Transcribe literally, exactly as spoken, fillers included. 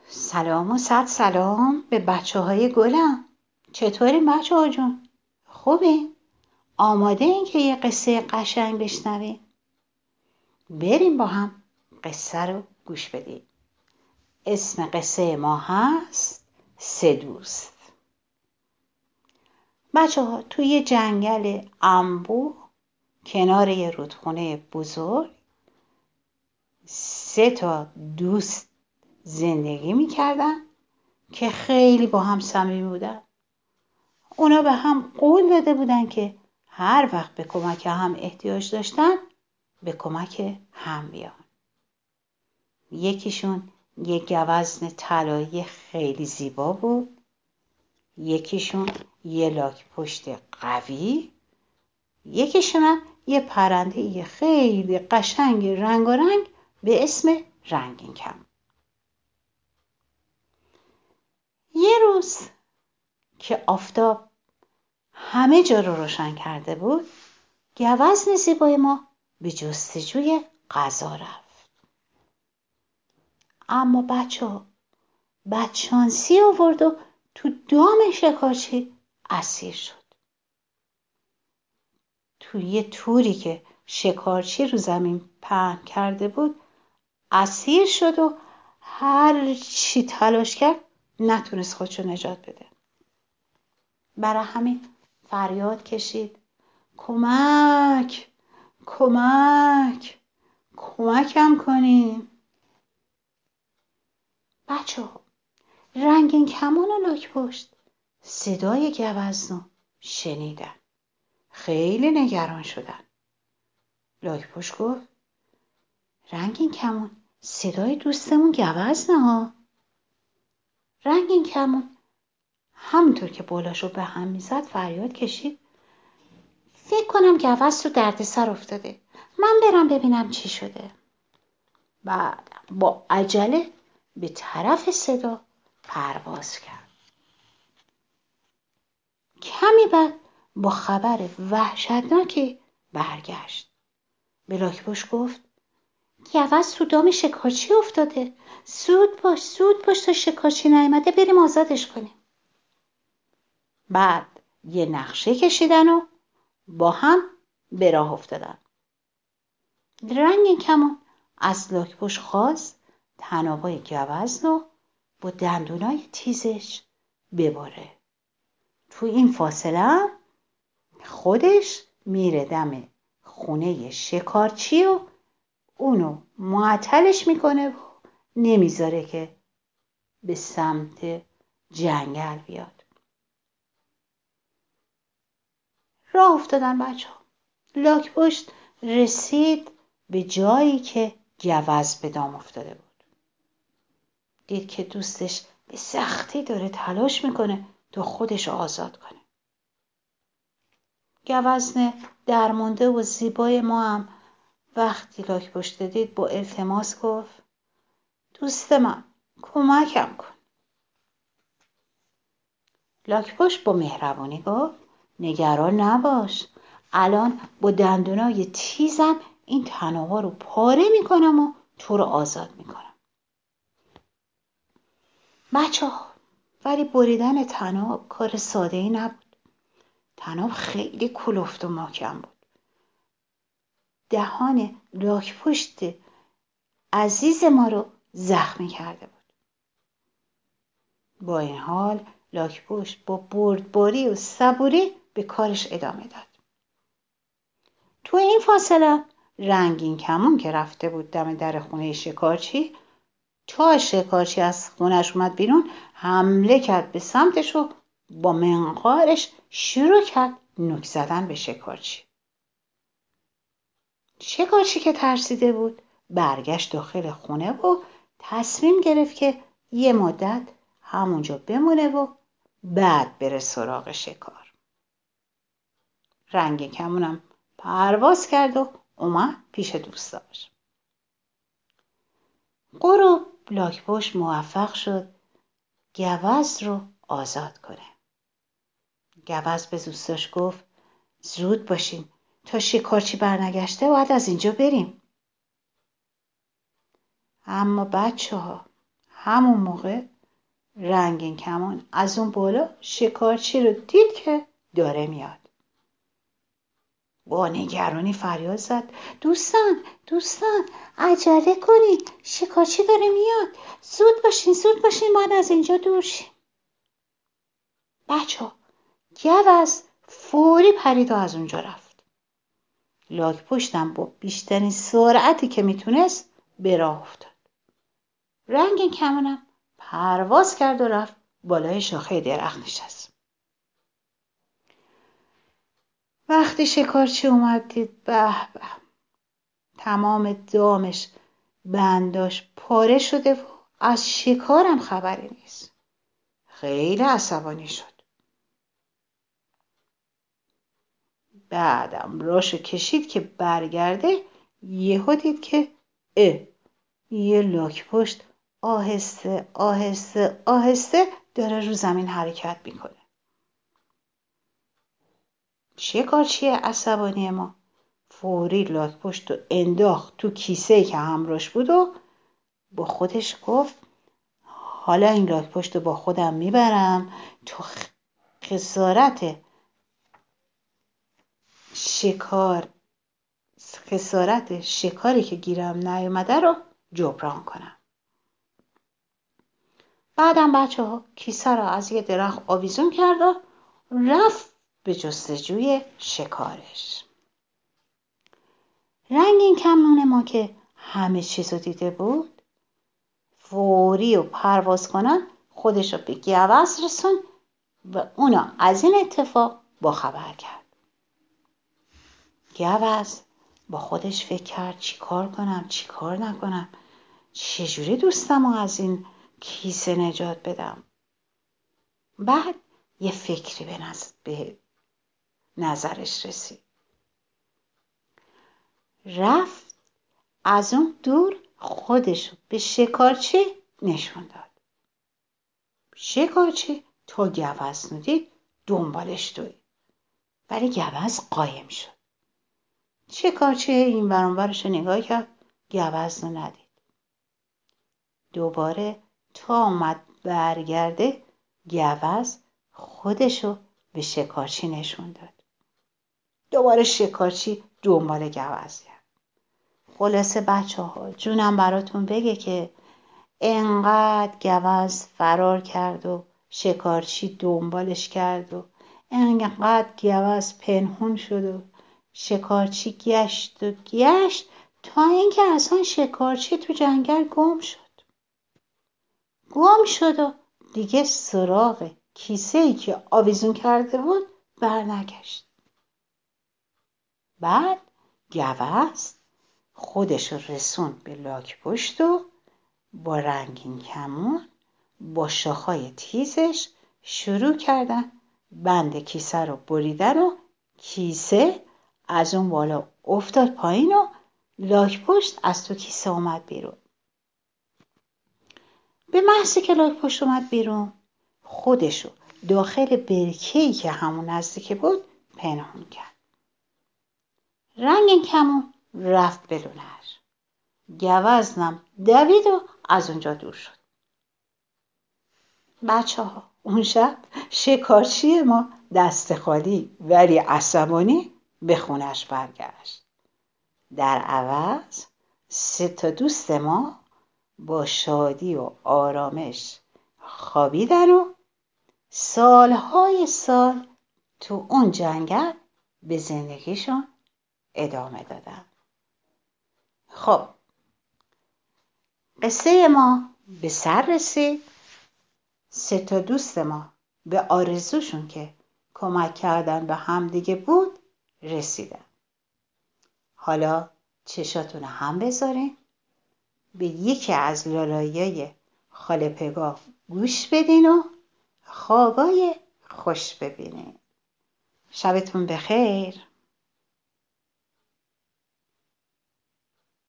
سلام و صد سلام به بچه های گلم. چطورین بچه ها جون؟ خوبین؟ آماده این که یه قصه قشنگ بشنویم؟ بریم با هم قصه رو گوش بدیم. اسم قصه ما هست سه دوست. بچه ها توی یه جنگل انبوه کنار یه رودخونه بزرگ سه تا دوست زندگی میکردن که خیلی با هم صمیمی بودن. اونا به هم قول داده بودن که هر وقت به کمک هم احتیاج داشتن به کمک هم بیان. یکیشون یک گوزن طلایی خیلی زیبا بود، یکیشون یه لاک پشت قوی، یکیشون هم یه پرنده خیلی قشنگ رنگارنگ به اسم رنگین کمون. یه روز که آفتاب همه جا رو روشن کرده بود، گوزن زیبای ما به جستجوی غذا رفت. اما بچه ها بدشانسی آورد و تو دام شکارچی اسیر شد. تو یه توری که شکارچی رو زمین پهن کرده بود اسیر شد و هر چی تلاش کرد نتونست خودشو نجات بده. برای همین فریاد کشید: کمک! کمک! کمکم کنین! بچه ها رنگین کمان و لاک پشت صدای گوزن رو شنیدن. خیلی نگران شدن. لاک پشت گفت: رنگین کمان، صدای دوستمون گوزنه ها. رنگین کمان همونطور که بالاشو به هم میزد فریاد کشید: فکر کنم گوزن تو دردسر افتاده. من برم ببینم چی شده. بعد با عجله به طرف صدا پرواز کرد. کمی بعد با خبر وحشتناکی برگشت. به لاک پشت گفت: گوزن تو دام شکارچی افتاده. زود باش زود باش تا شکارچی نیامده بریم آزادش کنیم. بعد یه نقشه کشیدن و با هم به راه افتادن. رنگین کمان از لاک پشت خواست طنابای گوزن رو با دندونای تیزش بباره. تو این فاصله خودش میره دم خونه شکارچی و اونو معطلش میکنه و نمیذاره که به سمت جنگل بیاد. راه افتادن بچه ها. لاک پشت رسید به جایی که گوزن به دام افتاده بود. دید که دوستش به سختی داره تلاش میکنه تا خودش رو آزاد کنه. گوزن درمانده و زیبای ما هم وقتی لاک پشت دید با التماس گفت: دوست من کمکم کن. لاک پشت با مهربانی گفت: نگران نباش، الان با دندونای تیزم این طنابا رو پاره میکنم و تو رو آزاد میکنم. بچه ها ولی بریدن طناب کار ساده ای نبود. طناب خیلی کلفت و محکم بود. دهان لاک پشت عزیز ما رو زخمی کرده بود. با این حال لاک پشت با بردباری و صبوری به کارش ادامه داد. تو این فاصله رنگین کمان که رفته بود دم در خونه شکارچی، تا شکارچی از خونش اومد بیرون حمله کرد به سمتش و با منقارش شروع کرد نوک زدن به شکارچی. شکارچی که ترسیده بود برگشت داخل خونه و تصمیم گرفت که یه مدت همونجا بمونه و بعد بره سراغ شکار. رنگین کمانم پرواز کرد و اومد پیش دوستاش. غروب لاک پشت موفق شد گوزن رو آزاد کنه. گوزن به دوستاش گفت: زود باشین، تا شکارچی برنگشته باید از اینجا بریم. اما بچه ها همون موقع رنگین کمان از اون بالا شکارچی رو دید که داره میاد. با نگرانی فریاد زد: دوستان دوستان عجله کنین، شکارچی داره میاد، زود باشین زود باشین، باید از اینجا دور شیم. بچه ها گوز فوری پرید و از اونجا رفت. لاک‌پشتم با بیشترین سرعتی که میتونست به راه افتاد. رنگین کمانم پرواز کرد و رفت بالای شاخه درخت نشست. وقتی شکارچی اومد دید به به، تمام دامش بنداش پاره شده و از شکارم خبری نیست. خیلی عصبانی شد. بعدم راشو کشید که برگرده، یهو دید که اه یه لاک‌پشت آهسته آهسته آهسته داره رو زمین حرکت میکنه. شکارچی عصبانی ما فوری لاک‌پشت رو انداخت تو کیسه‌ای که همراهش بود و با خودش گفت: حالا این لاک‌پشت رو با خودم میبرم تو خسارت شکار خسارت شکاری که گیرم نیومده رو جبران کنم. بعدم بچه ها کیسه رو از یه درخت آویزون کرد و رفت به جستجوی شکارش. رنگین کمان ما که همه چیز رو دیده بود، فوری و پرواز کنن خودش رو به گوز رسون و اونا از این اتفاق با خبر کرد. گوز با خودش فکر کرد چی کار کنم چی کار نکنم، چجوری دوستم رو از این کیسه نجات بدم. بعد یه فکری به, نظر به نظرش رسید. رفت از اون دور خودشو به شکارچی نشون داد. شکارچی تا گوز ندید دنبالش دوید، ولی گوز قایم شد. شکارچی این ور اون ورش نگاه کرد، گوز رو ندید. دوباره تا اومد برگرده، گوز خودشو به شکارچی نشون داد. دوباره شکارچی دنبال گوز کرد. خلاصه بچه ها جونم براتون بگه که انقدر گوز فرار کرد و شکارچی دنبالش کرد و انقدر گوز پنهون شد و شکارچی گشت و گشت تا اینکه اصلا شکارچی تو جنگل گم شد. گم شد و دیگه سراغ کیسه‌ای که آویزون کرده بود برنگشت. بعد گوز خودش رسون به لاک‌پشت و با رنگین کمان با شاخهای تیزش شروع کردن بند کیسه رو بریدن و کیسه از اون بالا افتاد پایین و لاک‌پشت از تو کیسه اومد بیرون. به محضی که لاک‌پشت اومد بیرون خودشو داخل برکه‌ای که همون نزدیک بود پنهون کرد. رنگین کمان رفت به لونه‌اش. گوزنم دوید و از اونجا دور شد. بچه ها اون شب شکارچی ما دست خالی ولی عصبانی به خونش برگشت. در عوض سه تا دوست ما با شادی و آرامش خوابیدن و سالهای سال تو اون جنگل به زندگیشون ادامه دادن. خب قصه ما به سر رسید. سه تا دوست ما به آرزوشون که کمک کردن به همدیگه بود رسیدن. حالا چشاتون هم بذارین، به یکی از لالاییای خاله پگاه گوش بدین و خوابای خوش ببینین. شبتون بخیر.